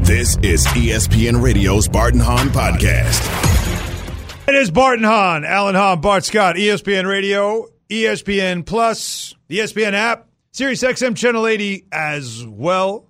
This is ESPN Radio's Bart and Hahn podcast. It is Bart and Hahn, Alan Hahn, Bart Scott, ESPN Radio, ESPN Plus, the ESPN app, Sirius XM Channel 80 as well.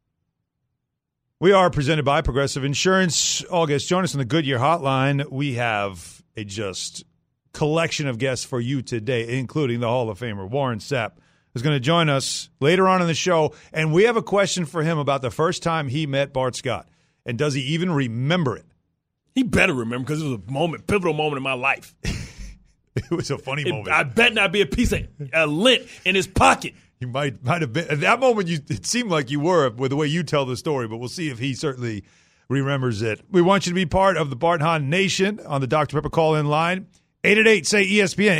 We are presented by Progressive Insurance. All guests join us on the Goodyear Hotline. We have a just collection of guests for you today, including the Hall of Famer Warren Sapp, who's going to join us later on in the show. And we have a question for him about the first time he met Bart Scott. And does he even remember it? He better remember, because it was a pivotal moment in my life. It was a funny moment. I bet not be a piece of lint in his pocket. You might have been. At that moment, it seemed like you were with the way you tell the story, but we'll see if he certainly remembers it. We want you to be part of the Bart Hahn Nation on the Dr. Pepper call-in line. 888-SAY-ESPN,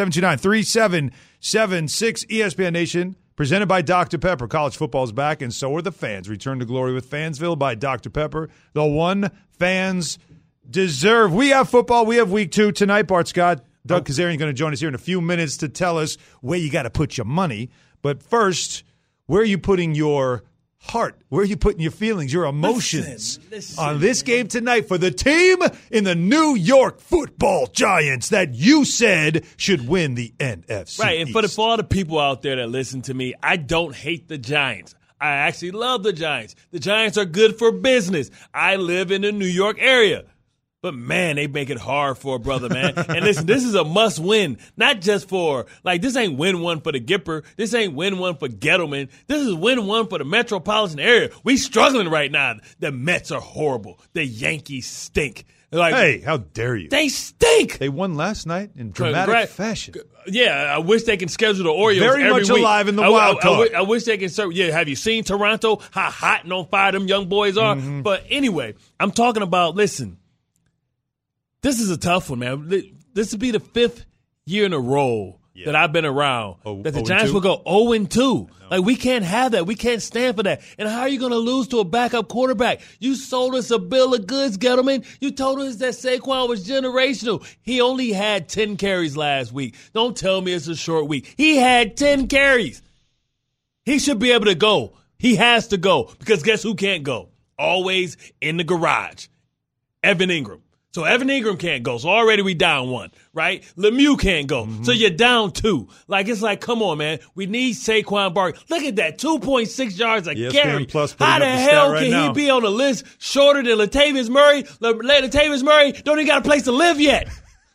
888-729-3776. ESPN Nation, presented by Dr. Pepper. College football is back, and so are the fans. Return to glory with Fansville by Dr. Pepper. The one fans deserve. We have football. We have week 2 tonight. Bart Scott, Doug Kazarian is going to join us here in a few minutes to tell us where you got to put your money. But first, where are you putting your heart? Where are you putting your feelings, your emotions on this game tonight for the team in the New York Football Giants that you said should win the NFC Right, and East? for all the people out there that listen to me, I don't hate the Giants. I actually love the Giants. The Giants are good for business. I live in the New York area. But, man, they make it hard for a brother, man. And listen, this is a must-win, not just for, this ain't win one for the Gipper. This ain't win one for Gettleman. This is win one for the metropolitan area. We struggling right now. The Mets are horrible. The Yankees stink. Hey, how dare you? They stink. They won last night in dramatic fashion. Yeah, I wish they can schedule the Orioles Very every much week. alive in the wild card. I wish they can serve. Yeah, have you seen Toronto? How hot and on fire them young boys are? Mm-hmm. But anyway, I'm talking about, listen, this is a tough one, man. This would be the 5th year in a row that I've been around that the Giants will go 0-2. We can't have that. We can't stand for that. And how are you going to lose to a backup quarterback? You sold us a bill of goods, Gettleman. You told us that Saquon was generational. He only had 10 carries last week. Don't tell me it's a short week. He had 10 carries. He should be able to go. He has to go, because guess who can't go? Always in the garage. Evan Ingram. So Evan Ingram can't go. So already we down 1, right? Lemieux can't go. Mm-hmm. So you're down 2. It's come on, man. We need Saquon Barkley. Look at that, 2.6 yards a carry. How the hell can he be on the list shorter than Latavius Murray? Latavius Murray don't even got a place to live yet.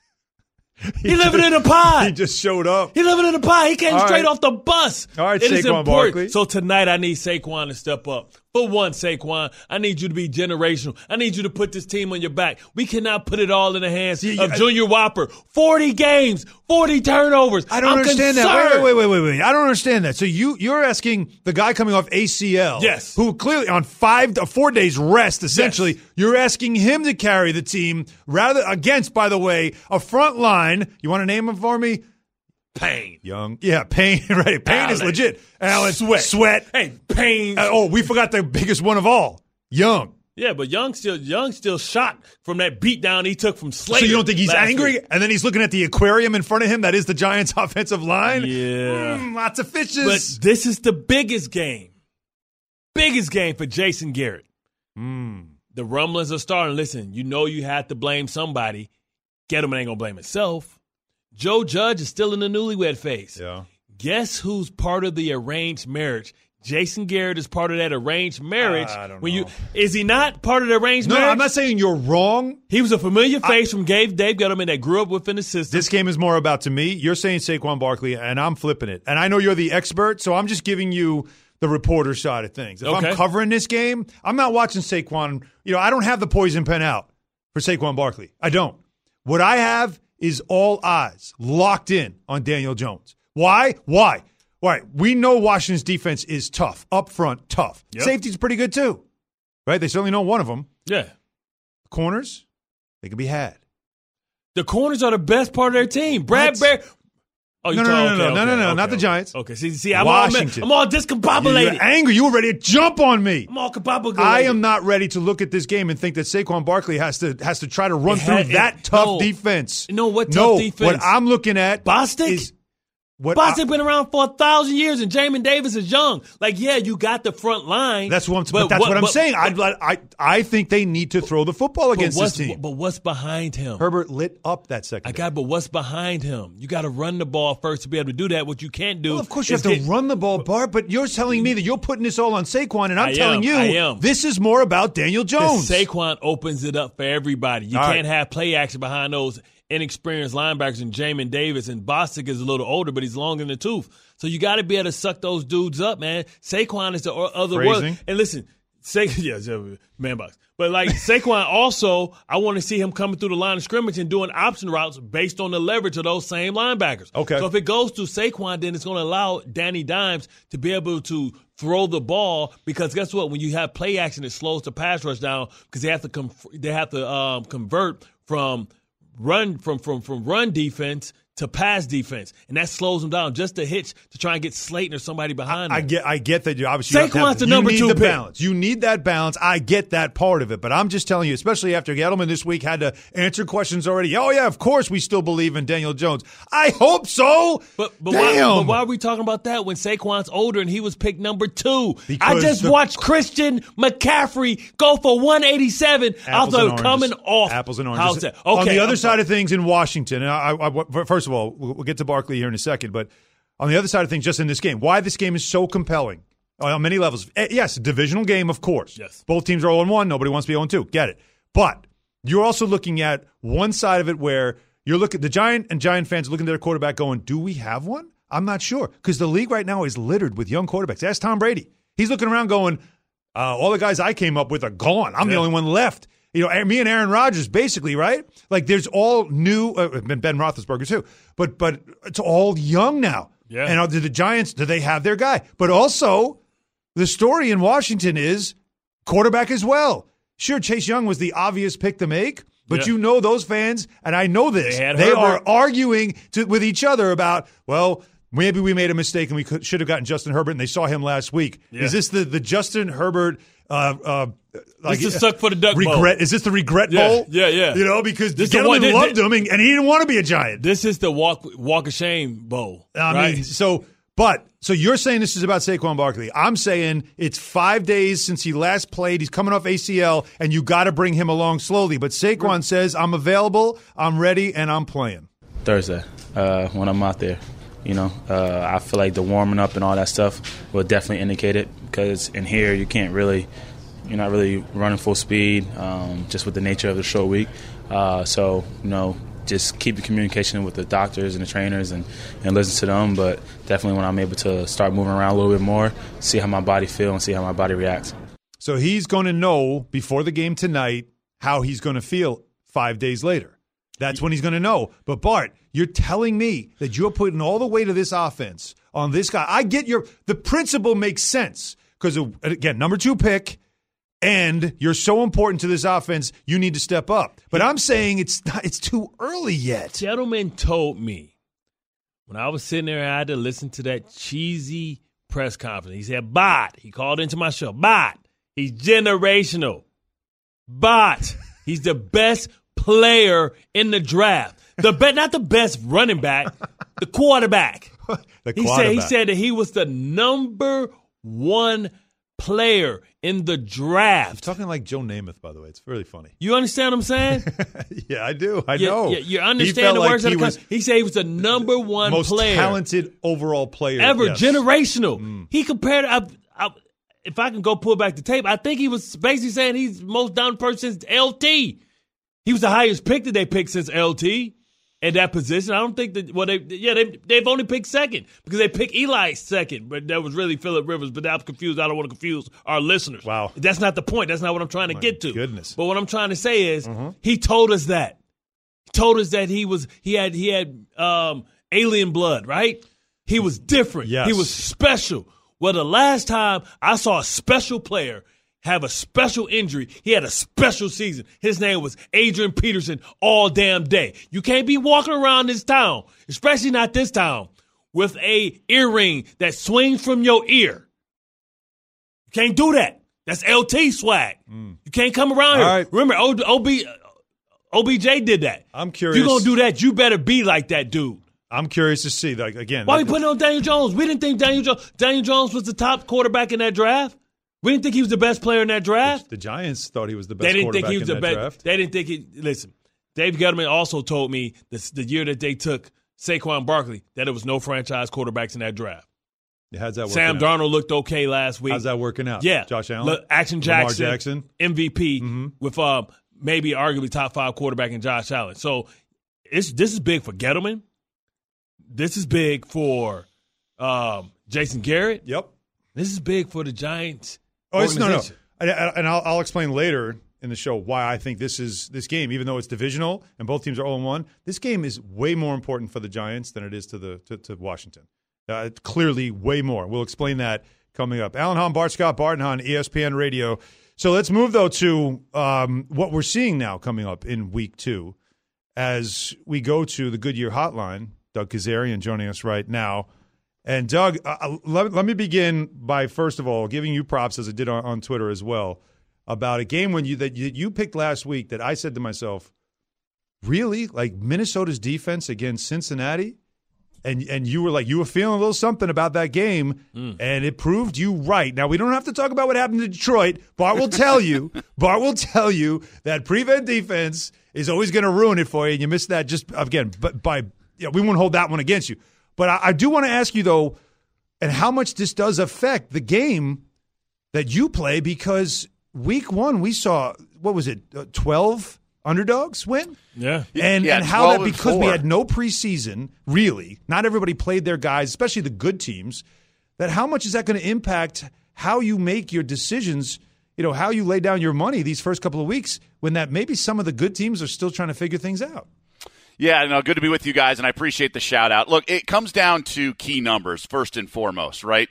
He living in a pod. He just showed up. He living in a pod. He came straight off the bus. All right, it Saquon Barkley. So tonight I need Saquon to step up. For one, Saquon, I need you to be generational. I need you to put this team on your back. We cannot put it all in the hands of Junior Whopper. 40 games, 40 turnovers. I don't understand that. Wait. I don't understand that. So you're asking the guy coming off ACL, yes, who clearly on 4 days rest, essentially, yes, you're asking him to carry the team rather against, by the way, a front line. You want to name him for me? Payne. Young. Yeah, Payne. Right. Payne is legit. Allen. Sweat. Hey, Payne. We forgot the biggest one of all. Young. Yeah, but Young still shocked from that beatdown he took from Slater. So you don't think he's angry? Week. And then he's looking at the aquarium in front of him that is the Giants' offensive line? Yeah. Lots of fishes. But this is the biggest game. Biggest game for Jason Garrett. The rumblings are starting. Listen, you have to blame somebody. Gettleman ain't going to blame himself. Joe Judge is still in the newlywed phase. Yeah. Guess who's part of the arranged marriage? Jason Garrett is part of that arranged marriage. I don't know. Is he not part of the arranged marriage? No, I'm not saying you're wrong. He was a familiar face from Dave Gettleman that grew up within the system. This game is more about, to me, you're saying Saquon Barkley, and I'm flipping it. And I know you're the expert, so I'm just giving you the reporter side of things. If I'm covering this game, I'm not watching Saquon. I don't have the poison pen out for Saquon Barkley. I don't. What I have is all eyes locked in on Daniel Jones. Why? Right. We know Washington's defense is tough, up front, tough. Yep. Safety's pretty good too, right? They certainly know one of them. Yeah. Corners, they can be had. The corners are the best part of their team. Brad Bear. Oh, no, not the Giants. Okay, see, I'm all discombobulated. You're angry. You were ready to jump on me. I'm all combobulated. I am not ready to look at this game and think that Saquon Barkley has to try to run through that tough defense. What tough defense? What I'm looking at Bostic? is Bostic been around for 1,000 years, and Jamin Davis is young. Like, yeah, you got the front line. That's what I'm saying. I think they need to throw the football against this team. But what's behind him? Herbert lit up that second. But what's behind him? You got to run the ball first to be able to do that. What you can't do. Well, of course you have to run the ball, Bart. But you're telling me that you're putting this all on Saquon, and I'm telling you this is more about Daniel Jones. Saquon opens it up for everybody. You can't have play action behind those inexperienced linebackers and Jamin Davis, and Bostic is a little older, but he's long in the tooth. So you got to be able to suck those dudes up, man. Saquon is the other word. And listen, man box. But like Saquon also, I want to see him coming through the line of scrimmage and doing option routes based on the leverage of those same linebackers. Okay. So if it goes to Saquon, then it's going to allow Danny Dimes to be able to throw the ball, because guess what? When you have play action, it slows the pass rush down because they have to convert from run defense to pass defense, and that slows them down just a hitch to try and get Slayton or somebody behind them. I get that. You obviously Saquon's the number 2 pick. Balance. You need that balance. I get that part of it, but I'm just telling you, especially after Gettleman this week had to answer questions already. Oh yeah, of course we still believe in Daniel Jones. I hope so. But why are we talking about that when Saquon's older and he was picked number 2? I just watched Christian McCaffrey go for 187 after coming off. Apples and oranges. How's that? Okay, on the other side of things in Washington, first of all, we'll get to Barkley here in a second, but on the other side of things, just in this game, why this game is so compelling on many levels. Yes, a divisional game, of course. Yes. Both teams are 0-1. Nobody wants to be 0-2. Get it. But you're also looking at one side of it where you're looking, the Giant fans are looking at their quarterback going, do we have one? I'm not sure, because the league right now is littered with young quarterbacks. Ask Tom Brady. He's looking around going, all the guys I came up with are gone. I'm the only one left. You know, me and Aaron Rodgers, basically, right? Like, there's all new, Ben Roethlisberger too, but it's all young now. Yeah. And the Giants, do they have their guy? But also, the story in Washington is quarterback as well. Sure, Chase Young was the obvious pick to make, but you know those fans, and I know this, they are arguing with each other about, well, maybe we made a mistake and we should have gotten Justin Herbert, and they saw him last week. Yeah. Is this the Justin Herbert like this is suck for the duck regret bowl. Is this the regret bowl? Yeah. You know, because Gettleman loved him and he didn't want to be a Giant. This is the walk of shame bowl. I mean, so you're saying this is about Saquon Barkley. I'm saying it's 5 days since he last played. He's coming off ACL, and you got to bring him along slowly. But Saquon says, I'm available, I'm ready, and I'm playing. Thursday, when I'm out there. You know, I feel like the warming up and all that stuff will definitely indicate it, because in here you're not really running full speed, just with the nature of the short week. So, you know, just keep the communication with the doctors and the trainers and listen to them. But definitely when I'm able to start moving around a little bit more, see how my body feels and see how my body reacts. So he's going to know before the game tonight how he's going to feel 5 days later. That's when he's going to know. But, Bart, you're telling me that you're putting all the weight of this offense on this guy. I get the principle makes sense because, again, number 2 pick, and you're so important to this offense, you need to step up. But I'm saying it's too early yet. Gentleman told me when I was sitting there, I had to listen to that cheesy press conference. He said, Bot. He called into my show. Bot. He's generational. Bot. He's the best player in the draft. Not the best running back, the quarterback. He said that he was the number 1 player in the draft. He's talking like Joe Namath, by the way. It's really funny. You understand what I'm saying? Yeah, I do. I know. You understand the words of the conversation. He said he was the number 1 most player. Most talented overall player. Ever. Yes. Generational. He compared if I can go pull back the tape, I think he was basically saying he's the most down person since LT. He was the highest pick that they picked since LT at that position. I don't think that they've only picked second because they picked Eli second, but that was really Phillip Rivers. But I'm confused. I don't want to confuse our listeners. Wow, that's not the point. That's not what I'm trying to get to. Goodness. But what I'm trying to say is he told us that. He told us that he had alien blood, right? He was different. Yes. He was special. Well, the last time I saw a special player have a special injury, he had a special season. His name was Adrian Peterson all damn day. You can't be walking around this town, especially not this town, with a earring that swings from your ear. You can't do that. That's LT swag. You can't come around here. Right. Remember, OBJ did that. I'm curious. If you're going to do that, you better be like that dude. I'm curious to see. Like again, why are we putting on Daniel Jones? We didn't think Daniel Jones was the top quarterback in that draft. We didn't think he was the best player in that draft. The Giants thought he was the best quarterback in that draft. They didn't think he – listen, Dave Gettleman also told me the year that they took Saquon Barkley that there was no franchise quarterbacks in that draft. Yeah, how's that working Sam out? Darnold looked okay last week. How's that working out? Yeah. Josh Allen? Lamar Jackson. MVP with maybe arguably top 5 quarterback in Josh Allen. So this is big for Gettleman. This is big for Jason Garrett. Yep. This is big for the Giants. Oh, no. And I'll explain later in the show why I think this game, even though it's divisional and both teams are 0-1, this game is way more important for the Giants than it is to Washington. Clearly way more. We'll explain that coming up. Alan Hahn, Bart Scott, Barton Hahn, ESPN Radio. So let's move, though, to what we're seeing now coming up in Week 2 as we go to the Goodyear Hotline. Doug Kazarian joining us right now. And, Doug, let me begin by, first of all, giving you props, as I did on Twitter as well, about a game that you picked last week that I said to myself, really? Like Minnesota's defense against Cincinnati? And you were feeling a little something about that game, and it proved you right. Now, we don't have to talk about what happened to Detroit. Bart will tell you that prevent defense is always going to ruin it for you, and you missed that just, again, we won't hold that one against you. But I do want to ask you, though, and how much this does affect the game that you play, because Week 1 we saw, 12 underdogs win? Yeah. And how that, because we had no preseason, really, not everybody played their guys, especially the good teams, that how much is that going to impact how you make your decisions, how you lay down your money these first couple of weeks when that maybe some of the good teams are still trying to figure things out? Yeah, no, good to be with you guys, and I appreciate the shout-out. Look, it comes down to key numbers first and foremost, right?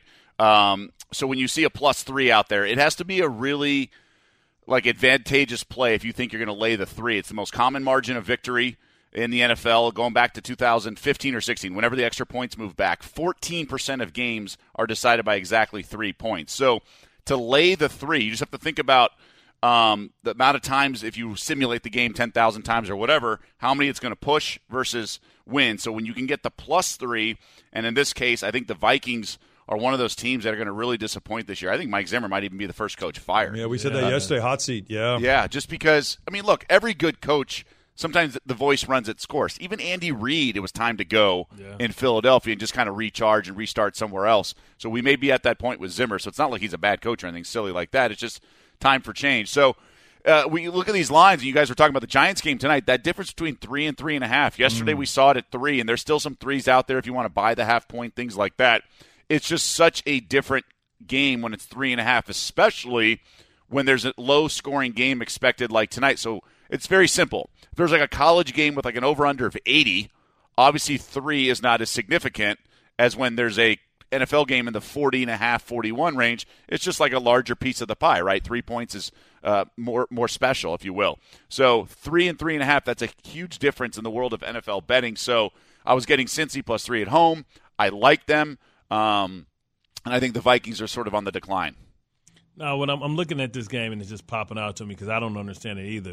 So when you see a +3 out there, it has to be a really advantageous play if you think you're going to lay the 3. It's the most common margin of victory in the NFL going back to 2015 or 16. Whenever the extra points move back, 14% of games are decided by exactly 3 points. So to lay the 3, you just have to think about the amount of times, if you simulate the game 10,000 times or whatever, how many it's going to push versus win. So when you can get the +3, and in this case, I think the Vikings are one of those teams that are going to really disappoint this year. I think Mike Zimmer might even be the first coach fired. Yeah, we said that yesterday, hot seat, yeah. Yeah, just because, look, every good coach, sometimes the voice runs its course. Even Andy Reid, it was time to go in Philadelphia and just kind of recharge and restart somewhere else. So we may be at that point with Zimmer, so it's not like he's a bad coach or anything silly like that. It's just time for change. So we look at these lines, and you guys were talking about the Giants game tonight, that difference between 3 and 3.5. Yesterday we saw it at 3, and there's still some 3s out there if you want to buy the half point, things like that. It's just such a different game when it's 3.5, especially when there's a low-scoring game expected like tonight. So it's very simple. If there's a college game with an over-under of 80, obviously 3 is not as significant as when there's a NFL game in the 40.5, 41 range. It's just like a larger piece of the pie, right? 3 points is more special, if you will. So 3 and 3.5, that's a huge difference in the world of NFL betting. So I was getting Cincy +3 at home. I like them. And I think the Vikings are sort of on the decline. Now, when I'm looking at this game and it's just popping out to me because I don't understand it either.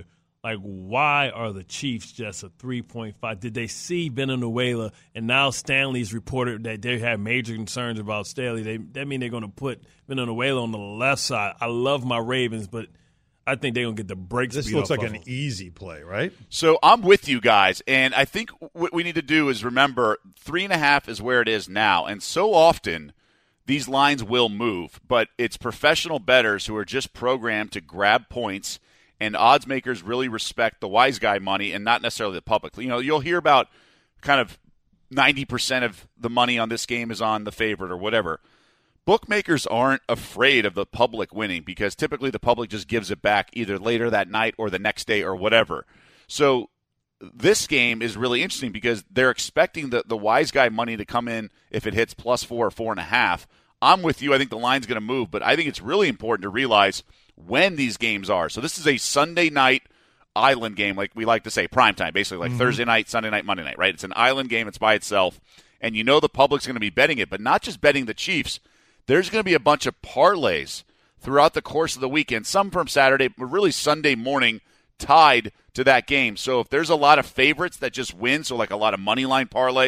Why are the Chiefs just a 3.5? Did they see Venezuela? And now Stanley's reported that they have major concerns about Staley. That means they're going to put Venezuela on the left side. I love my Ravens, but I think they're going to get the brakes beat off. This looks like an easy play, right? So I'm with you guys, and I think what we need to do is remember 3.5 is where it is now. And so often these lines will move, but it's professional bettors who are just programmed to grab points, and odds makers really respect the wise guy money and not necessarily the public. You'll hear about kind of 90% of the money on this game is on the favorite or whatever. Bookmakers aren't afraid of the public winning because typically the public just gives it back either later that night or the next day or whatever. So this game is really interesting because they're expecting the wise guy money to come in if it hits +4 or 4.5. I'm with you. I think the line's going to move, but I think it's really important to realize when these games are. So this is a Sunday night island game, like we like to say, primetime, basically like Thursday night, Sunday night, Monday night, right? It's an island game. It's by itself. And the public's going to be betting it, but not just betting the Chiefs. There's going to be a bunch of parlays throughout the course of the weekend, some from Saturday, but really Sunday morning tied to that game. So if there's a lot of favorites that just win, so like a lot of money line parlays,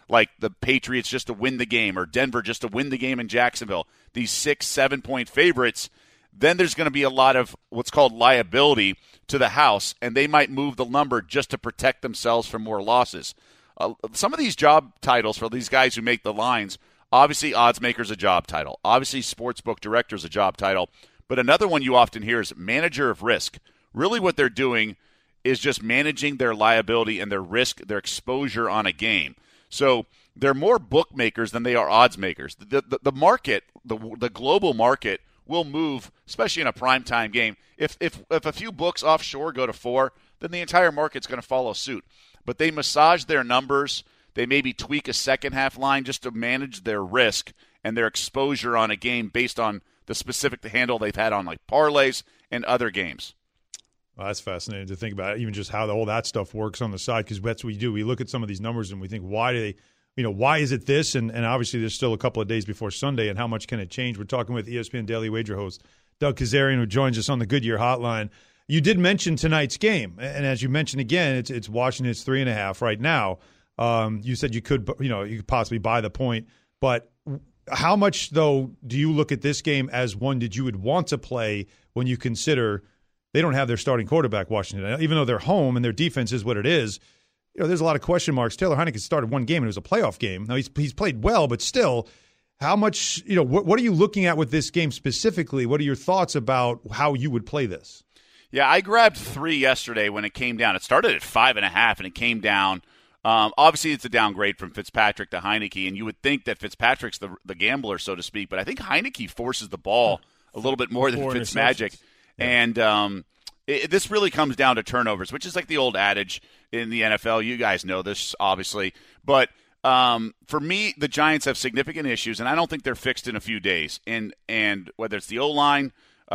like the Patriots just to win the game or Denver just to win the game in Jacksonville, these 6-7 point favorites, then there's going to be a lot of what's called liability to the house, and they might move the number just to protect themselves from more losses. Some of these job titles for these guys who make the lines, obviously odds maker's a job title. Obviously sportsbook director's a job title. But another one you often hear is manager of risk. Really what they're doing is just managing their liability and their risk, their exposure on a game. So they're more bookmakers than they are odds makers. The market, the global market, will move, especially in a primetime game. If a few books offshore go to 4, then the entire market's going to follow suit. But they massage their numbers. They maybe tweak a second half line just to manage their risk and their exposure on a game based on the specific handle they've had on like parlays and other games. Well, that's fascinating to think about, even just how all that stuff works on the side, because that's what we do. We look at some of these numbers and we think, why is it this? And obviously there's still a couple of days before Sunday, and how much can it change? We're talking with ESPN Daily Wager host Doug Kazarian, who joins us on the Goodyear Hotline. You did mention tonight's game, and as you mentioned again, it's Washington. It's 3.5 right now. You said you could possibly buy the point, but how much, though, do you look at this game as one that you would want to play when you consider they don't have their starting quarterback, Washington? Even though they're home and their defense is what it is, there's a lot of question marks. Taylor Heinicke started one game and it was a playoff game. Now he's played well, but still, how much, what are you looking at with this game specifically? What are your thoughts about how you would play this? Yeah, I grabbed 3 yesterday when it came down. It started at 5.5 and it came down. Obviously, it's a downgrade from Fitzpatrick to Heinicke, and you would think that Fitzpatrick's the gambler, so to speak. But I think Heinicke forces the ball a little bit more than Fitzmagic. Yeah. And this really comes down to turnovers, which is like the old adage in the NFL. You guys know this, obviously. But for me, the Giants have significant issues, and I don't think they're fixed in a few days. And whether it's the O-line,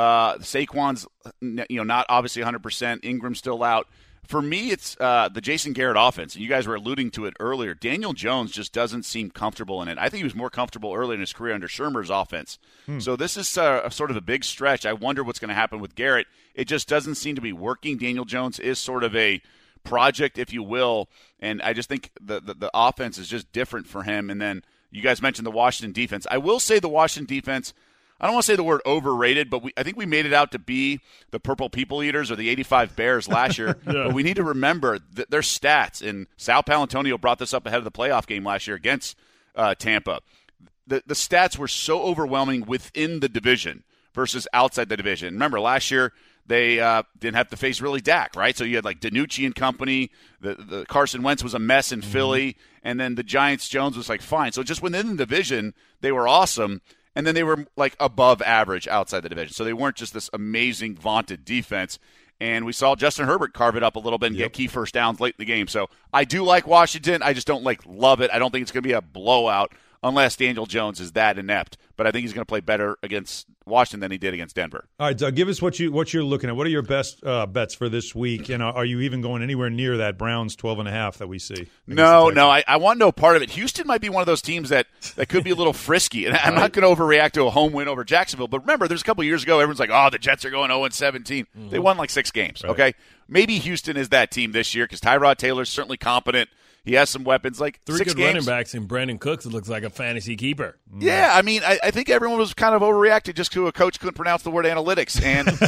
Saquon's not obviously 100%, Ingram's still out. For me, it's the Jason Garrett offense, and you guys were alluding to it earlier. Daniel Jones just doesn't seem comfortable in it. I think he was more comfortable early in his career under Shermer's offense. So this is sort of a big stretch. I wonder what's going to happen with Garrett. It just doesn't seem to be working. Daniel Jones is sort of a project, if you will, and I just think the offense is just different for him. And then you guys mentioned the Washington defense. I will say the Washington defense, I don't want to say the word overrated, but I think we made it out to be the Purple People Eaters or the 85 Bears last year. Yeah. But we need to remember that their stats, and Sal Paolantonio brought this up ahead of the playoff game last year against Tampa. The stats were so overwhelming within the division versus outside the division. Remember, last year they didn't have to face really Dak, right? So you had like DiNucci and company. The Carson Wentz was a mess in Philly, and then the Giants Jones was like fine. So just within the division, they were awesome. And then they were like above average outside the division. So they weren't just this amazing, vaunted defense. And we saw Justin Herbert carve it up a little bit and get key first downs late in the game. So I do like Washington. I just don't love it. I don't think it's going to be a blowout unless Daniel Jones is that inept. But I think he's going to play better against Washington than he did against Denver. All right, Doug, give us what you're looking at. What are your best bets for this week? And are you even going anywhere near that Browns 12.5 that we see? No. I want no part of it. Houston might be one of those teams that could be a little frisky. And I'm not going to overreact to a home win over Jacksonville. But remember, there's a couple years ago, everyone's like, oh, the Jets are going 0-17. Mm-hmm. They won like 6 games, right. Okay? Maybe Houston is that team this year because Tyrod Taylor's certainly competent. He has some weapons, like 3 6 good games. Running backs, and Brandon Cooks looks like a fantasy keeper. Yeah, I mean, I think everyone was kind of overreacted just to a coach couldn't pronounce the word analytics.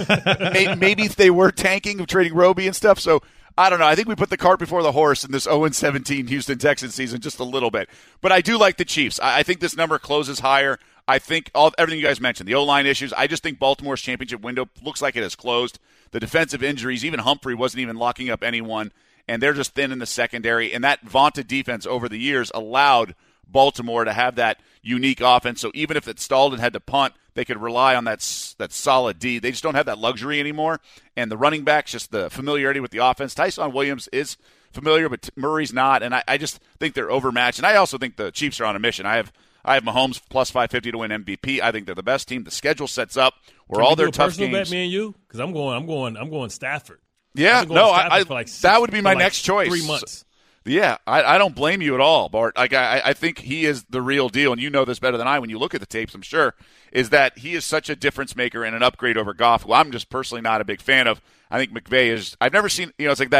And maybe they were tanking of trading Roby and stuff. So I don't know. I think we put the cart before the horse in this 0-17 Houston Texans season just a little bit. But I do like the Chiefs. I think this number closes higher. I think everything you guys mentioned, the O-line issues, I just think Baltimore's championship window looks like it has closed. The defensive injuries, even Humphrey wasn't even locking up anyone. And they're just thin in the secondary. And that vaunted defense over the years allowed Baltimore to have that unique offense. So even if it stalled and had to punt, they could rely on that solid D. They just don't have that luxury anymore. And the running backs, just the familiarity with the offense. Tyson Williams is familiar, but Murray's not. And I just think they're overmatched. And I also think the Chiefs are on a mission. I have Mahomes plus 550 to win MVP. I think they're the best team. The schedule sets up where all their tough games. Can we do a personal bet, me and you? Because I'm going Stafford. Yeah, no, that would be my next choice. 3 months. Yeah, I don't blame you at all, Bart. Like I think he is the real deal, and you know this better than I when you look at the tapes, I'm sure, is that he is such a difference maker and an upgrade over Goff, who I'm just personally not a big fan of. I think McVay is – I've never seen – it's like that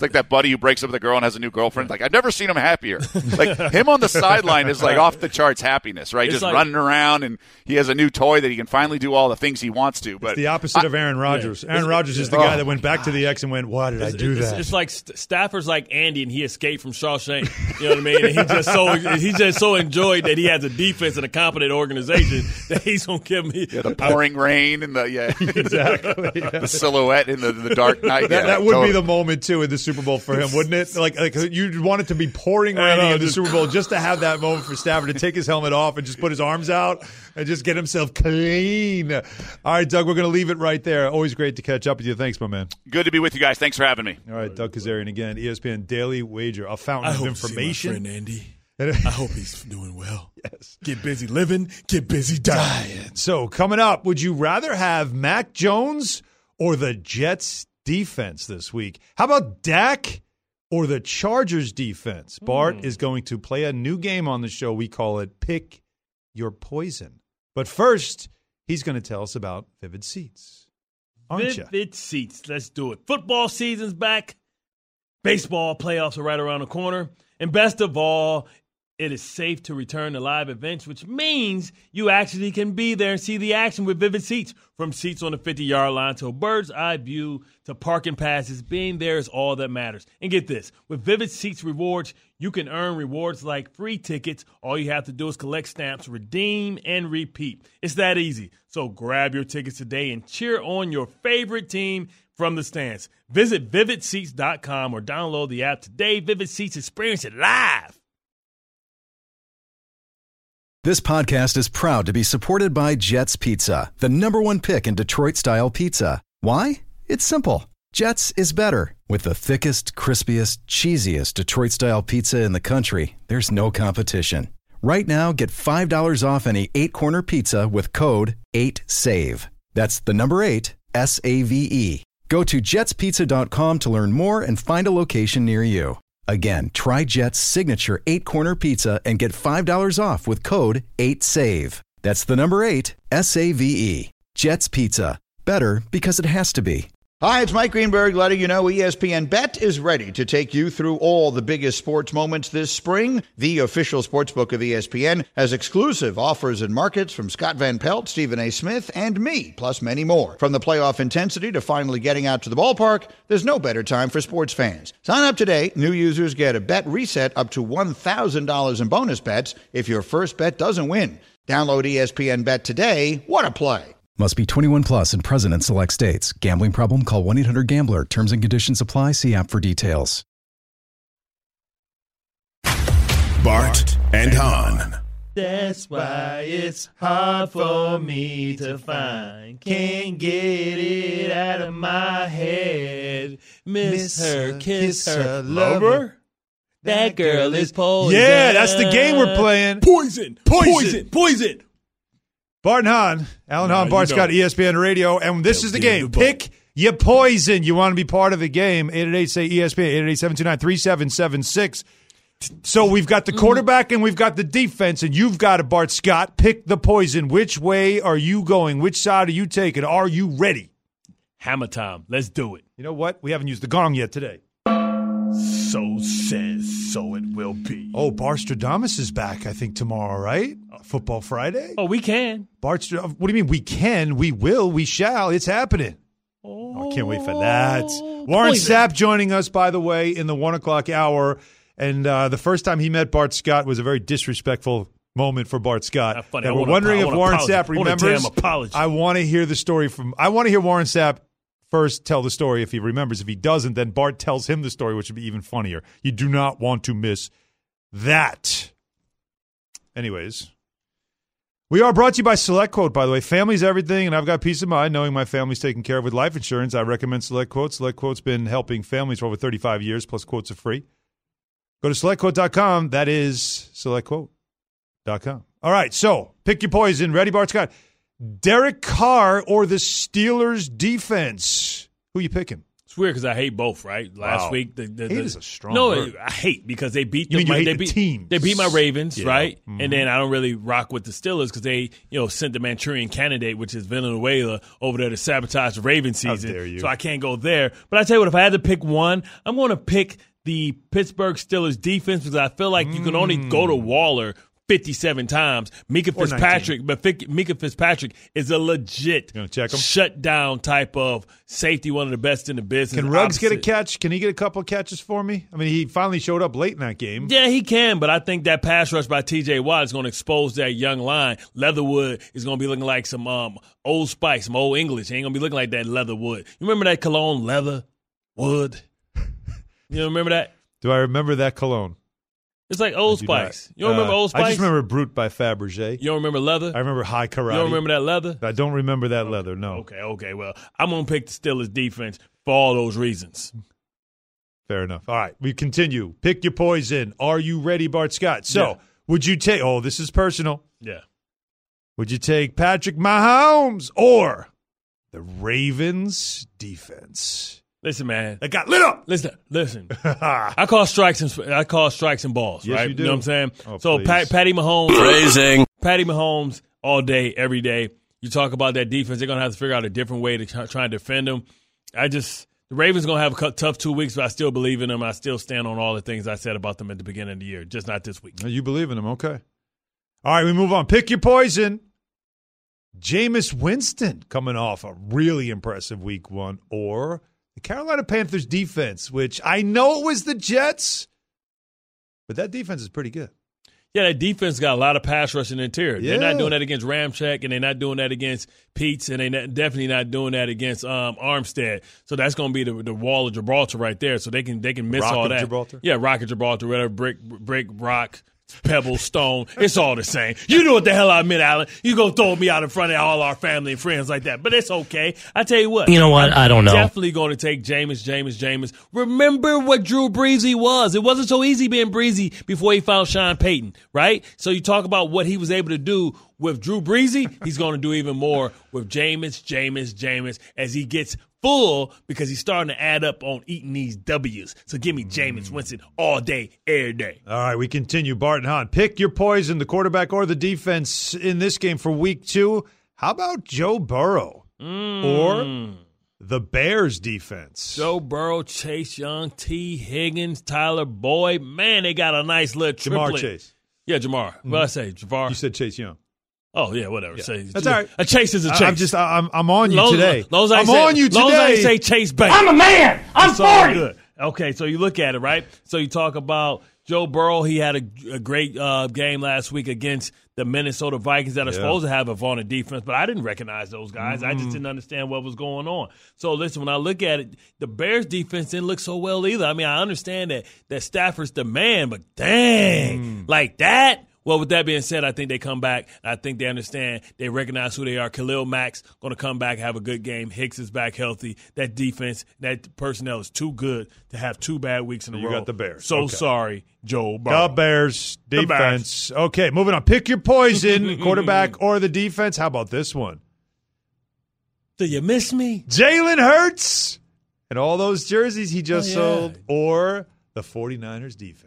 It's like that buddy who breaks up with a girl and has a new girlfriend. Like, I've never seen him happier. Like, him on the sideline is like off the charts happiness, right? It's Just like, running around, and he has a new toy that he can finally do all the things he wants to. But It's the opposite of Aaron Rodgers. Aaron Rodgers is the guy that went back to the X and went, why did I do that? It's like Stafford's like Andy, and he escaped from Shawshank. You know what I mean? And he just so enjoyed that he has a defense and a competent organization that he's gonna give me the pouring rain and the Exactly. Yeah. the silhouette in the dark night. That would be the moment, too, in the Super Bowl for him, wouldn't it? Like you'd want it to be pouring rain in the Super Bowl just to have that moment for Stafford to take his helmet off and just put his arms out and just get himself clean. All right, Doug, we're going to leave it right there. Always great to catch up with you. Thanks, my man. Good to be with you guys. Thanks for having me. All right, Doug Kazarian again, ESPN Daily Wager, a fountain of information. I hope Andy. I hope he's doing well. Yes. Get busy living, get busy dying. So coming up, would you rather have Mac Jones or the Jets defense this week? How about Dak or the Chargers defense? Bart is going to play a new game on the show. We call it Pick Your Poison. But first, he's going to tell us about Vivid Seats. Aren't you? Vivid Seats. Let's do it. Football season's back. Baseball playoffs are right around the corner. And best of all, it is safe to return to live events, which means you actually can be there and see the action with Vivid Seats. From seats on the 50-yard line to a bird's eye view to parking passes, being there is all that matters. And get this, with Vivid Seats rewards, you can earn rewards like free tickets. All you have to do is collect stamps, redeem, and repeat. It's that easy. So grab your tickets today and cheer on your favorite team from the stands. Visit VividSeats.com or download the app today. Vivid Seats, experience it live. This podcast is proud to be supported by Jets Pizza, the #1 pick in Detroit-style pizza. Why? It's simple. Jets is better. With the thickest, crispiest, cheesiest Detroit-style pizza in the country, there's no competition. Right now, get $5 off any 8-corner pizza with code 8SAVE. That's the number 8, S-A-V-E. Go to jetspizza.com to learn more and find a location near you. Again, try Jet's signature 8-corner pizza and get $5 off with code 8SAVE. That's the number 8, S-A-V-E. Jet's Pizza. Better because it has to be. Hi, it's Mike Greenberg letting you know ESPN Bet is ready to take you through all the biggest sports moments this spring. The official sportsbook of ESPN has exclusive offers and markets from Scott Van Pelt, Stephen A. Smith, and me, plus many more. From the playoff intensity to finally getting out to the ballpark, there's no better time for sports fans. Sign up today. New users get a bet reset up to $1,000 in bonus bets if your first bet doesn't win. Download ESPN Bet today. What a play. Must be 21 plus and present in select states. Gambling problem? Call 1-800-GAMBLER. Terms and conditions apply. See app for details. Bart and Hahn. That's why it's hard for me to find. Can't get it out of my head. Miss her, kiss her, lover. That girl is poison. Yeah, that's the game we're playing. Poison, poison, poison. Bart and Hahn, Alan Hahn, Bart Scott, ESPN Radio, and this is the game. Pick your poison. You want to be part of the game. 888-SAY-ESPN, 888-729-3776. So we've got the quarterback and we've got the defense, and you've got it, Bart Scott. Pick the poison. Which way are you going? Which side are you taking? Are you ready? Hammer time. Let's do it. You know what? We haven't used the gong yet today. So says, so it will be. Oh, Barstradamus is back, I think, tomorrow, right? Football Friday? Oh, we can. What do you mean we can? We will. We shall. It's happening. Oh, I can't wait for that. Warren Sapp joining us, by the way, in the 1 o'clock hour. And the first time he met Bart Scott was a very disrespectful moment for Bart Scott. Funny. We're wondering if Warren Sapp remembers. I want to hear the story I want to hear Warren Sapp first tell the story if he remembers. If he doesn't, then Bart tells him the story, which would be even funnier. You do not want to miss that. Anyways, we are brought to you by SelectQuote, by the way. Family's everything, and I've got peace of mind knowing my family's taken care of with life insurance. I recommend SelectQuote. SelectQuote's been helping families for over 35 years, plus quotes are free. Go to SelectQuote.com. That is SelectQuote.com. All right, so pick your poison. Ready, Bart Scott? Derek Carr or the Steelers defense? Who you picking? It's weird because I hate both, right? Last week. Hate is a strong No, word. I hate because they beat You mean you hate they the beat, teams. They beat my Ravens, Yeah. right? And then I don't really rock with the Steelers because they, sent the Manchurian Candidate, which is Villanueva, over there to sabotage the Ravens season. How dare you. So I can't go there. But I tell you what, if I had to pick one, I'm going to pick the Pittsburgh Steelers defense because I feel like you can only go to Waller 57 times. Mika Fitzpatrick is a legit shutdown type of safety, one of the best in the business. Can Ruggs get a catch? Can he get a couple of catches for me? I mean, he finally showed up late in that game. Yeah, he can, but I think that pass rush by T.J. Watt is going to expose that young line. Leatherwood is going to be looking like some Old Spice, some Old English. He ain't going to be looking like that Leatherwood. You remember that cologne, Leatherwood? You don't remember that? Do I remember that cologne? It's like Old Spice. You don't remember Old Spice? I just remember Brute by Fabergé. You don't remember leather? I remember High Karate. You don't remember that leather? I don't remember that leather, no. Okay. Well, I'm going to pick the Steelers defense for all those reasons. Fair enough. All right, we continue. Pick your poison. Are you ready, Bart Scott? So, would you take – this is personal. Yeah. Would you take Patrick Mahomes or the Ravens defense? Listen, man. They got lit up. Listen. I call strikes and balls, yes, right? You do. You know what I'm saying? Oh, so Patty Mahomes. Phrasing. Patty Mahomes all day, every day. You talk about that defense, they're going to have to figure out a different way to try and defend them. The Ravens going to have a tough 2 weeks, but I still believe in them. I still stand on all the things I said about them at the beginning of the year, just not this week. You believe in them, okay. All right, we move on. Pick your poison. Jameis Winston coming off a really impressive week one, or the Carolina Panthers defense, which I know it was the Jets, but that defense is pretty good. Yeah, that defense got a lot of pass rush in the interior. Yeah. They're not doing that against Ramczyk, and they're not doing that against Peets, and they're definitely not doing that against Armstead. So that's going to be the wall of Gibraltar right there. So they can miss Rock all of that. Gibraltar? Yeah, Rock of Gibraltar, whatever, brick, rock, pebble, stone. It's all the same. You know what the hell I meant, Alan. You go throw me out in front of all our family and friends like that. But it's okay. I tell you what. You know what? I don't know. Definitely going to take Jameis. Remember what Drew Brees was. It wasn't so easy being Breezy before he found Sean Payton, right? So you talk about what he was able to do with Drew Brees. He's going to do even more with Jameis as he gets full because he's starting to add up on eating these W's. So give me Jameis Winston all day, every day. All right, we continue. Barton Hahn, pick your poison, the quarterback or the defense in this game for week 2. How about Joe Burrow or the Bears defense? Joe Burrow, Chase Young, T. Higgins, Tyler Boyd. Man, they got a nice little triplet. Jamar Chase. Yeah, Jamar. What did I say? Javar? You said Chase Young. Oh, yeah, whatever. Yeah. Say, that's all right. A chase is a chase. I'm on you today. I'm on you today. Long as I say Chase Bank. I'm a man. I'm 40. Good. Okay, so you look at it, right? So you talk about Joe Burrow. He had a great game last week against the Minnesota Vikings that are supposed to have a vaunted defense, but I didn't recognize those guys. I just didn't understand what was going on. So listen, when I look at it, the Bears defense didn't look so well either. I mean, I understand that Stafford's the man, but dang, like that? Well, with that being said, I think they come back. I think they understand. They recognize who they are. Khalil Mack's going to come back, have a good game. Hicks is back healthy. That defense, that personnel is too good to have 2 bad weeks in a row. You got the Bears. So okay. Sorry, Joe Burrow. The Bears defense. Okay, moving on. Pick your poison, quarterback or the defense. How about this one? Do you miss me? Jalen Hurts and all those jerseys he just sold, or the 49ers defense.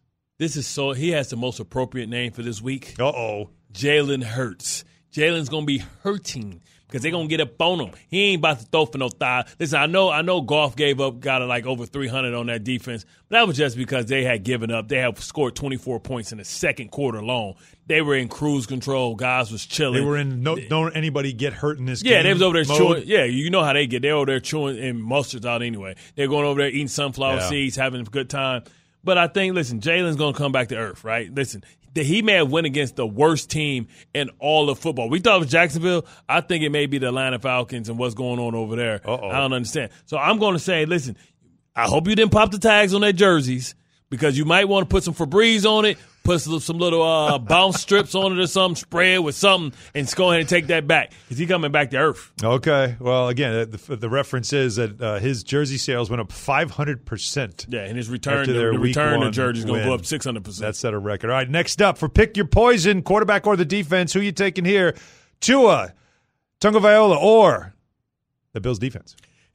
He has the most appropriate name for this week. Uh-oh. Jalen Hurts. Jalen's going to be hurting because they're going to get up on him. He ain't about to throw for no thigh. Listen, I know Goff got like over 300 on that defense, but that was just because they had given up. They had scored 24 points in the second quarter alone. They were in cruise control. Guys was chilling. They were in don't anybody get hurt in this game. Yeah, they was over there chewing. Yeah, you know how they get. They're over there chewing and mustards out anyway. They're going over there eating sunflower seeds, having a good time. But I think, listen, Jalen's going to come back to earth, right? Listen, he may have went against the worst team in all of football. We thought it was Jacksonville. I think it may be the Atlanta Falcons and what's going on over there. I don't understand. So I'm going to say, listen, I hope you didn't pop the tags on their jerseys because you might want to put some Febreze on it, put some little bounce strips on it or something, spray it with something, and go ahead and take that back because he's coming back to earth. Okay. Well, again, the reference is that his jersey sales went up 500%. Yeah, and his return to jersey is going to go up 600%. That set a record. All right, next up for Pick Your Poison, quarterback or the defense, who you taking here? Tua Tagovailoa or the Bills defense?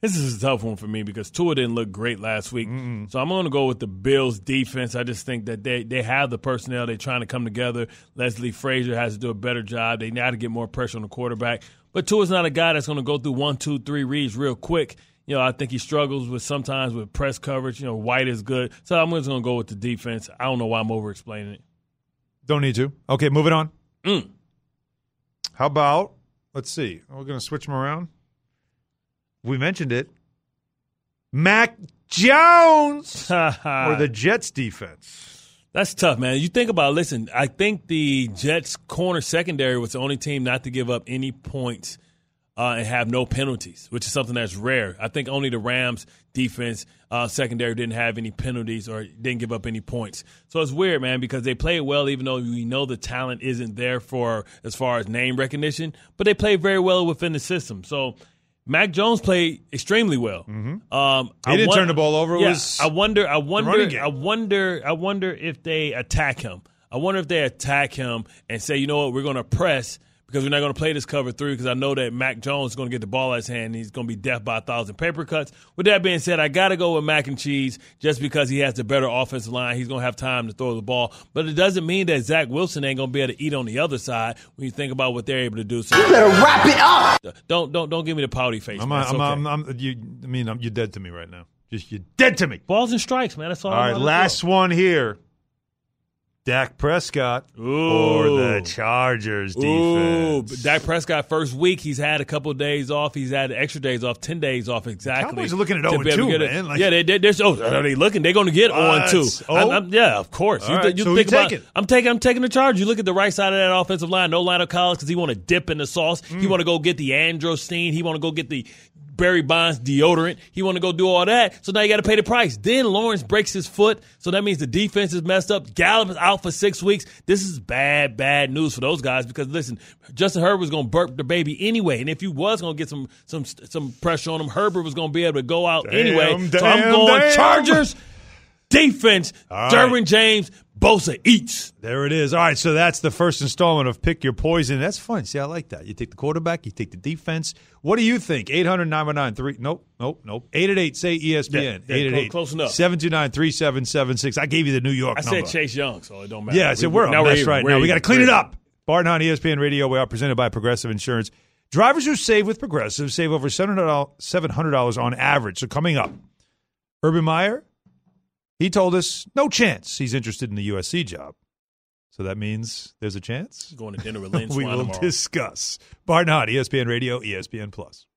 This is a tough one for me because Tua didn't look great last week. So I'm going to go with the Bills' defense. I just think that they have the personnel. They're trying to come together. Leslie Frazier has to do a better job. They got to get more pressure on the quarterback. But Tua's not a guy that's going to go through 1, 2, 3 reads real quick. I think he struggles sometimes with press coverage. White is good. So I'm just going to go with the defense. I don't know why I'm over-explaining it. Don't need to. Okay, moving on. How about, let's see. We're going to switch them around. We mentioned it. Mac Jones or the Jets defense. That's tough, man. You think about, listen, I think the Jets corner secondary was the only team not to give up any points and have no penalties, which is something that's rare. I think only the Rams defense secondary didn't have any penalties or didn't give up any points. So it's weird, man, because they played well even though we know the talent isn't there for as far as name recognition, but they played very well within the system. So Mac Jones played extremely well. He didn't turn the ball over. I wonder if they attack him. I wonder if they attack him and say, you know what, we're going to press because we're not going to play this cover 3 because I know that Mac Jones is going to get the ball at his hand and he's going to be death by 1,000 paper cuts. With that being said, I got to go with Mac and Cheese just because he has the better offensive line. He's going to have time to throw the ball. But it doesn't mean that Zach Wilson ain't going to be able to eat on the other side when you think about what they're able to do. So you better wrap it up. Don't give me the pouty face. You're dead to me right now. You're dead to me. Balls and strikes, man. That's all. All right, last one here. Dak Prescott or the Chargers defense. Dak Prescott, first week, he's had a couple of days off. He's had extra days off, 10 days off exactly. Cowboys are looking at 0-2, man. Are they looking? They're going to get 0-2. Yeah, of course. Right, so think about, I'm taking the Chargers. You look at the right side of that offensive line, no line of Collins because he want to dip in the sauce. He want to go get the Androstene. He want to go get the Barry Bonds deodorant. He want to go do all that. So now you got to pay the price. Then Lawrence breaks his foot. So that means the defense is messed up. Gallup is out for 6 weeks. This is bad news for those guys because, listen, Justin Herbert was going to burp the baby anyway. And if you was going to get some pressure on him, Herbert was going to be able to go out anyway. So I'm going Chargers defense. Derwin James, Bosa eats. There it is. All right, so that's the first installment of Pick Your Poison. That's fun. See, I like that. You take the quarterback, you take the defense. What do you think? 800-919-3. Nope. 888, say ESPN. Yeah, 888. Close enough. 729-3776. I gave you the New York number. I said Chase Young, so it don't matter. Yeah, I said we're up. That's right. Now we got to clean it up. Bart and Hahn, ESPN Radio. We are presented by Progressive Insurance. Drivers who save with Progressive save over $700 on average. So coming up, Urban Meyer, he told us no chance he's interested in the USC job. So that means there's a chance? Going to dinner with Lynn Swan we will tomorrow. Discuss. Bart and Hahn, ESPN Radio, ESPN Plus.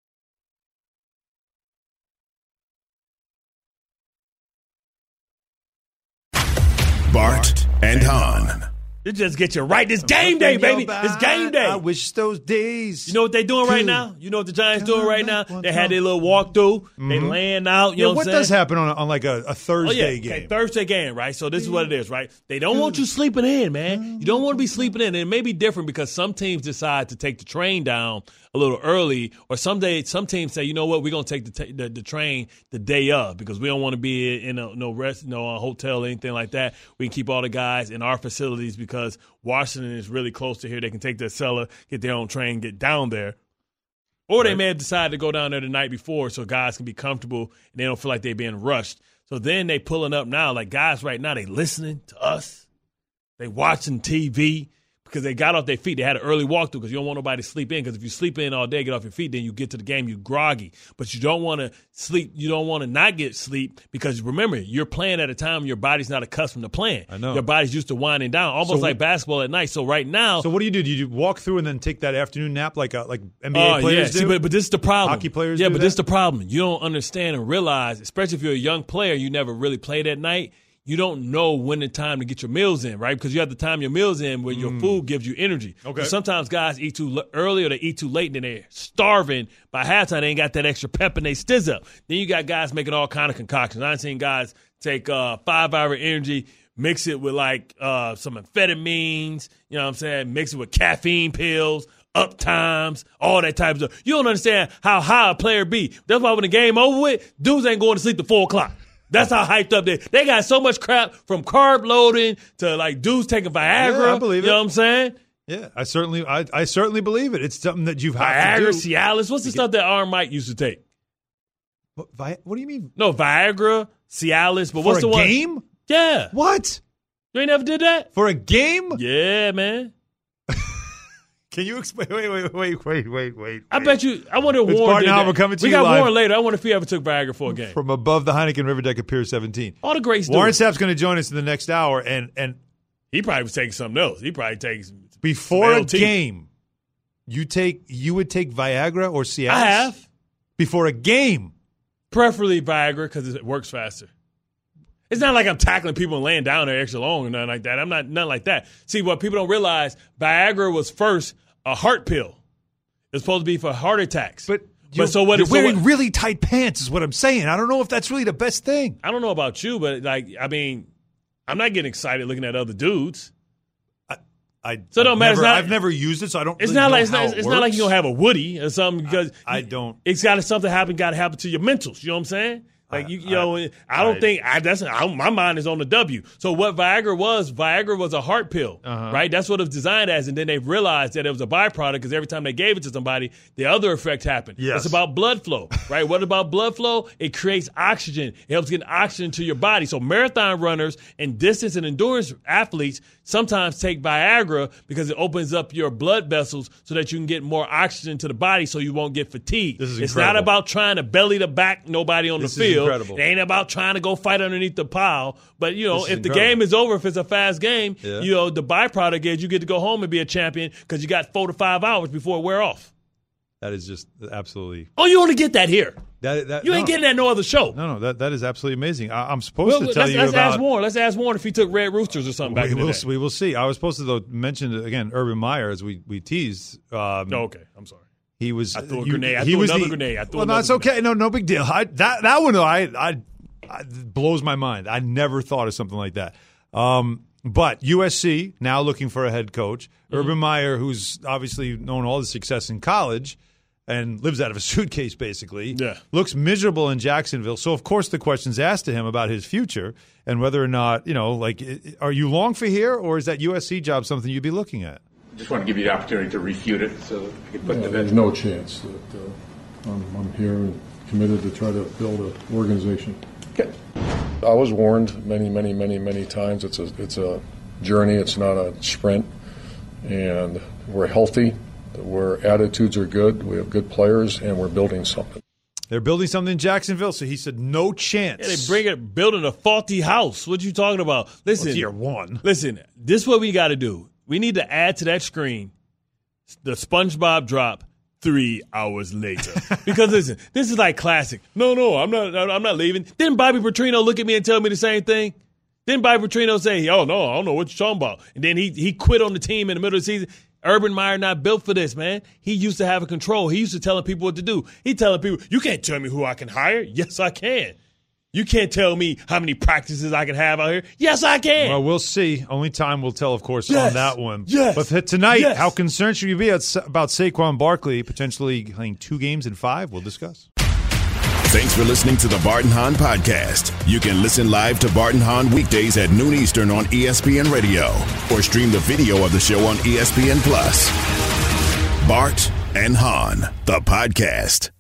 Bart and Hahn. It just get you right. It's game day, baby. It's game day. I wish those days. You know what they're doing right now? You know what the Giants doing right now? They had their little walkthrough. They laying out. You know what I'm saying? What does happen on like a Thursday game? Okay, Thursday game, right? So this is what it is, right? They don't want you sleeping in, man. You don't want to be sleeping in. And it may be different because some teams decide to take the train down a little early, or some teams say, you know what, we're going to take the train the day of because we don't want to be in a hotel or anything like that. We can keep all the guys in our facilities because Washington is really close to here. They can take their cellar, get their own train, get down there. Or they may have decided to go down there the night before so guys can be comfortable and they don't feel like they're being rushed. So then they pulling up now, like guys right now, they listening to us. They watching TV. Because they got off their feet. They had an early walkthrough because you don't want nobody to sleep in. Because if you sleep in all day, get off your feet, then you get to the game, you're groggy. But you don't want to sleep. You don't want to not get sleep because, remember, you're playing at a time your body's not accustomed to playing. I know. Your body's used to winding down, almost like basketball at night. So right now. So what do? Do you walk through and then take that afternoon nap like NBA players do? See, but this is the problem. Hockey players do but this is the problem. You don't understand and realize, especially if you're a young player, you never really played at night. You don't know when the time to get your meals in, right? Because you have to time your meals in where your food gives you energy. Okay. So sometimes guys eat too early or they eat too late and then they're starving. By halftime, they ain't got that extra pep and they stiz up. Then you got guys making all kind of concoctions. I've seen guys take 5-hour energy, mix it with like some amphetamines, you know what I'm saying? Mix it with caffeine pills, up times, all that type of stuff. You don't understand how high a player be. That's why when the game over with, dudes ain't going to sleep till 4 o'clock. That's how hyped up they got so much crap from carb loading to like dudes taking Viagra. Yeah, I believe it. You know what I'm saying? Yeah, I certainly believe it. It's something that you've had to do. Viagra, Cialis. What's the stuff that Arm Mike used to take? What do you mean? No, Viagra, Cialis, but what's the one? For a game? Yeah. What? You ain't never did that? For a game? Yeah, man. Can you explain? Wait. I bet you. I wonder if It's Warren Bart did and Hahn, that. we're coming to We you got live. Warren later. I wonder if he ever took Viagra for a game. From above the Heineken River deck at Pier 17. All the greats do Warren it. Sapp's going to join us in the next hour, and He probably was taking something else. He probably takes before a LT. game, you would take Viagra or Cialis? I have. Before a game. Preferably Viagra because it works faster. It's not like I'm tackling people and laying down there extra long or nothing like that. I'm not nothing like that. See, what people don't realize, Viagra was first a heart pill. It's supposed to be for heart attacks. But you're wearing really tight pants is what I'm saying. I don't know if that's really the best thing. I don't know about you, but I'm not getting excited looking at other dudes. So it don't matter. I've never used it, so I don't. It's really not know like how it's not like you're gonna have a Woody or something because I don't. It's got to something happen. Got to happen to your mentals. You know what I'm saying? Like I don't think my mind is on the W. So what Viagra was a heart pill, right? That's what it was designed as, and then they realized that it was a byproduct because every time they gave it to somebody, the other effect happened. Yes. It's about blood flow, right? What about blood flow? It creates oxygen. It helps get oxygen to your body. So marathon runners and distance and endurance athletes sometimes take Viagra because it opens up your blood vessels so that you can get more oxygen to the body so you won't get fatigued. This is It's incredible. not about trying to belly to back nobody on This the is field. incredible. It ain't about trying to go fight underneath the pile. But, This is if the incredible. game is over, if it's a fast game, Yeah. the byproduct is you get to go home and be a champion because you got 4 to 5 hours before it wear off. That is just absolutely. Oh, you only get that here. That You ain't getting that no other show. No, that is absolutely amazing. I'm supposed to tell let's you ask about. Warren. Let's ask Warren if he took Red Roosters or something back in the day. We will see. I was supposed to though mention again Urban Meyer as we teased. Okay, I'm sorry. He was. I threw a grenade. I he threw was another the- grenade. I threw Well, no, another it's okay. No big deal. That one though, I blows my mind. I never thought of something like that. But USC now looking for a head coach. Urban Meyer, who's obviously known all the success in college and lives out of a suitcase basically, looks miserable in Jacksonville. So, of course, the question's asked to him about his future and whether or not, are you long for here or is that USC job something you'd be looking at? Just want to give you the opportunity to refute it so that we can put the There's no chance that I'm here and committed to try to build an organization. Okay. I was warned many times. It's a journey. It's not a sprint. And we're healthy. Our attitudes are good. We have good players, and we're building something. They're building something in Jacksonville, so he said no chance. Yeah, they building a faulty house. What you talking about? Listen, Well, it's year one. Listen, this is what we got to do. We need to add to that screen the SpongeBob drop 3 hours later. Because listen, this is like classic. No, I'm not leaving. Didn't Bobby Petrino look at me and tell me the same thing? Didn't Bobby Petrino say, "Oh no, I don't know what you're talking about," and then he quit on the team in the middle of the season? Urban Meyer not built for this, man. He used to have a control. He used to telling people what to do. He telling people, "You can't tell me who I can hire." Yes, I can. You can't tell me how many practices I can have out here. Yes, I can. Well, we'll see. Only time will tell, of course, Yes. on that one. Yes. But tonight, Yes. how concerned should you be about Saquon Barkley potentially playing 2 games in 5? We'll discuss. Thanks for listening to the Bart and Hahn podcast. You can listen live to Bart and Hahn weekdays at noon Eastern on ESPN Radio or stream the video of the show on ESPN Plus. Bart and Hahn, the podcast.